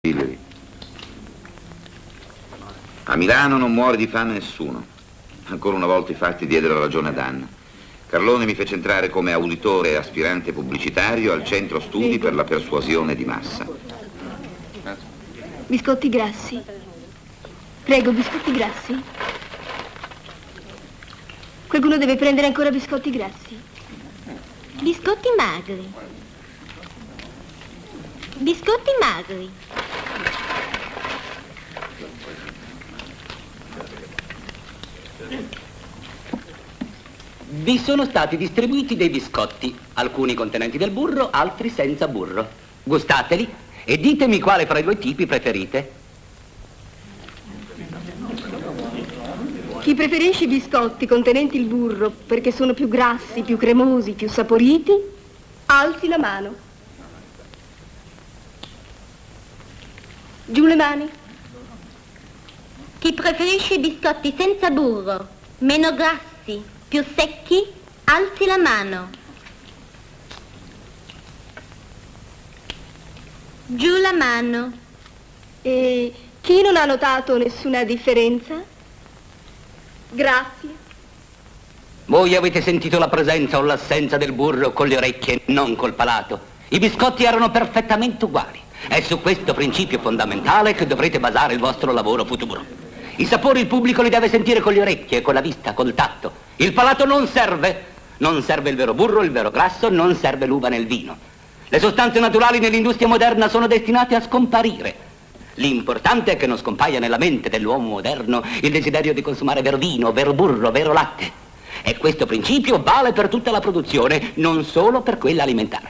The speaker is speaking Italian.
Hillary. A Milano non muore di fame nessuno. Ancora una volta i fatti diedero ragione ad Anna. Carlone mi fece entrare come auditore e aspirante pubblicitario al centro studi per la persuasione di massa. Biscotti grassi. Prego, biscotti grassi. Qualcuno deve prendere ancora biscotti grassi. Biscotti magri. Biscotti magri. Vi sono stati distribuiti dei biscotti, alcuni contenenti del burro, altri senza burro. Gustateli e ditemi quale fra i due tipi preferite. Chi preferisce i biscotti contenenti il burro perché sono più grassi, più cremosi, più saporiti, alzi la mano. Giù le mani. Chi preferisce i biscotti senza burro, meno grassi, più secchi, alzi la mano. Giù la mano. E chi non ha notato nessuna differenza? Grazie. Voi avete sentito la presenza o l'assenza del burro con le orecchie, non col palato. I biscotti erano perfettamente uguali. È su questo principio fondamentale che dovrete basare il vostro lavoro futuro. I sapori il pubblico li deve sentire con le orecchie, con la vista, col tatto. Il palato non serve. Non serve il vero burro, il vero grasso, non serve l'uva nel vino. Le sostanze naturali nell'industria moderna sono destinate a scomparire. L'importante è che non scompaia nella mente dell'uomo moderno il desiderio di consumare vero vino, vero burro, vero latte. E questo principio vale per tutta la produzione, non solo per quella alimentare.